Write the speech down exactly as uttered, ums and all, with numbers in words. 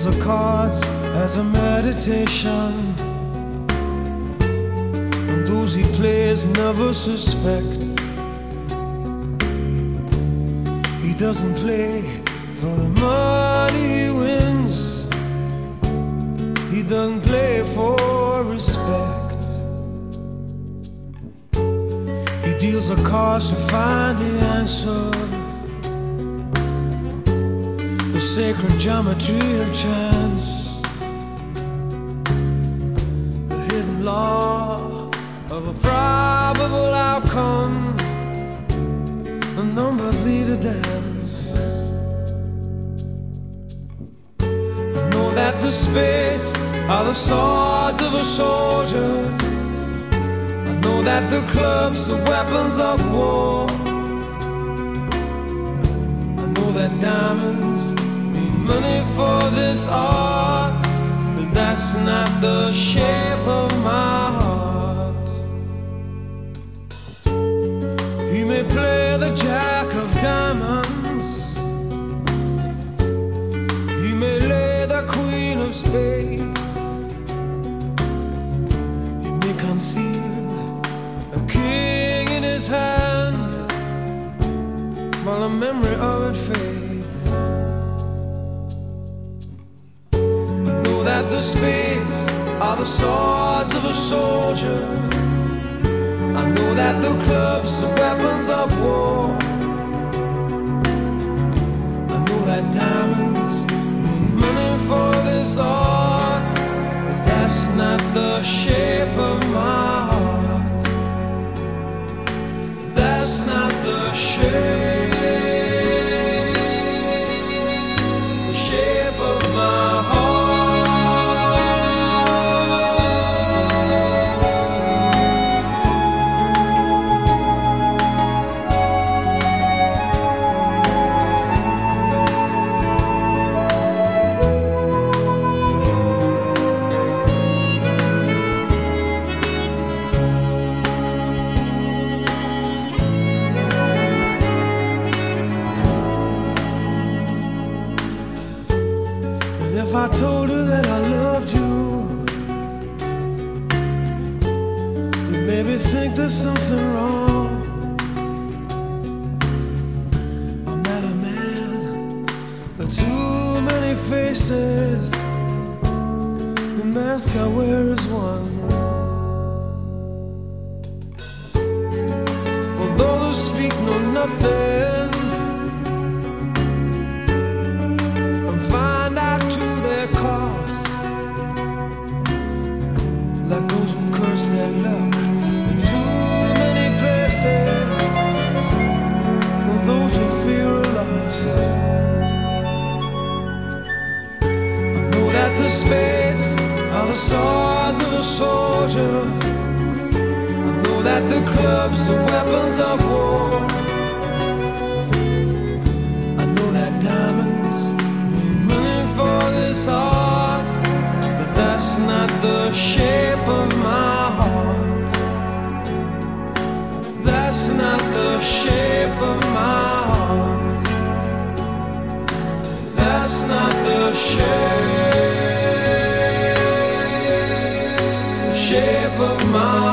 deals the cards as a meditation, and those he plays never suspect. He doesn't play for the money he wins, he doesn't play for respect. He deals the cards to find the answer, the sacred geometry of chance, the hidden law of a probable outcome. The numbers lead a dance. I know that the spades are the swords of a soldier, I know that the clubs are weapons of war, I know that diamonds mean money for this art, but that's not the shape of my heart. He may play the jack of diamonds, he may lay the queen of spades, he may conceal a king in his hand while the memory of it fades. I know that the spades are the swords of a soldier, I know that the clubs are weapons of war, I know that diamonds mean money for this art, but that's not the shape of my heart. That's not the shape, the shape of my heart. If I told her that I loved you, you'd maybe think there's something wrong. I'm not a man with too many faces, the mask I wear is one. For those who speak know nothing and find out to their cost, like those who curse their luck in too many places, or those who fear are lost. I know that the spades are the swords of a soldier, I know that the clubs are weapons of war, I know that diamonds mean money for this art, but that's not the shape of my heart. That's not the shape of my heart. That's not the shape, shape of my heart.